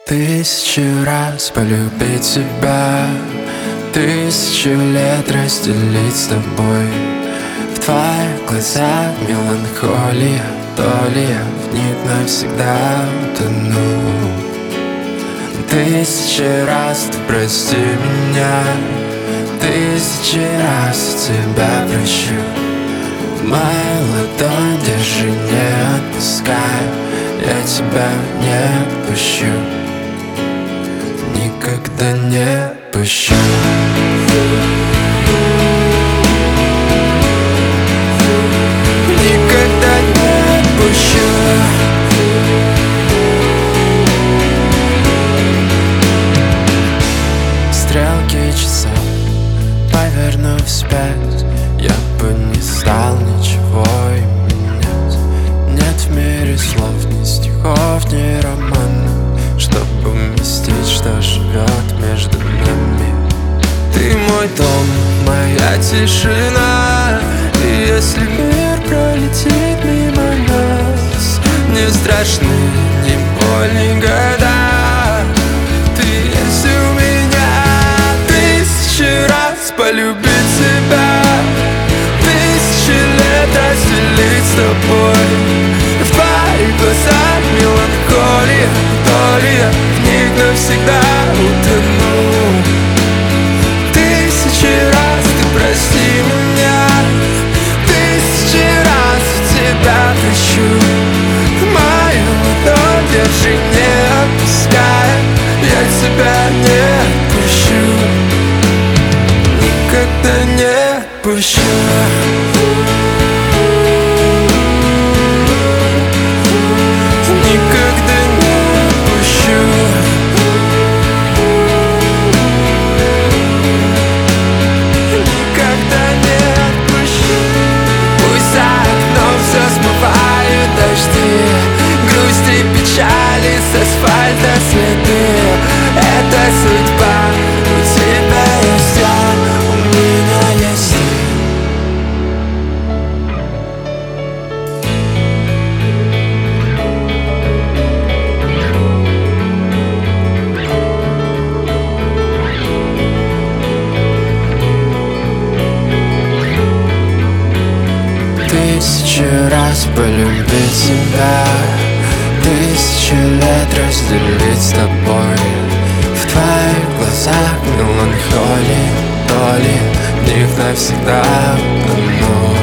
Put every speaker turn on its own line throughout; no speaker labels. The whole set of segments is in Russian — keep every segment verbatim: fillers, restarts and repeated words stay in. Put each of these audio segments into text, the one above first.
Тысячу раз полюбить тебя, тысячу лет разделить с тобой. В твоих глазах меланхолия, то ли я в них навсегда утону. Тысячи раз ты прости меня, тысячи раз тебя прощу. Мою ладонь держи, не отпускай, я тебя не отпущу, никогда не отпущу. Никогда не отпущу. Стрелки часов повернув вспять, я бы не стал ничего менять. Нет в мире слов, ни стихов, ни романов, чтобы вместить, что живет между нами. Ты мой дом, моя тишина, и если мир пролетит мимо нас, не страшны ни боль, ни года. Ты есть у меня. Тысячи раз полюбить тебя, тысячи лет разделить с тобой. В твоих глазах меланхолия, то ли я в них навсегда утону. Тысячи раз ты прости меня, тысячи раз тебя прощу. Мою ладонь держи, не отпускай, я тебя не отпущу, никогда не отпущу. Никогда не отпущу. Никогда не отпущу. Пусть за окном все смывают дожди, грусть и печали с асфальта следы. Это судьба, у тебя есть я, у меня есть ты. Тысячу раз полюбить тебя, тысячу лет разделить с тобой. В твоих глазах меланхолия, то ли в них навсегда утону.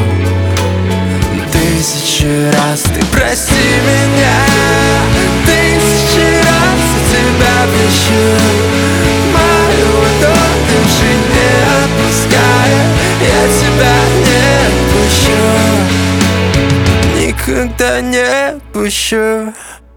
Тысячи раз ты прости меня, тысячи раз я тебя прощу. Мою ладонь держи, не отпуская, я тебя не отпущу, никогда не отпущу.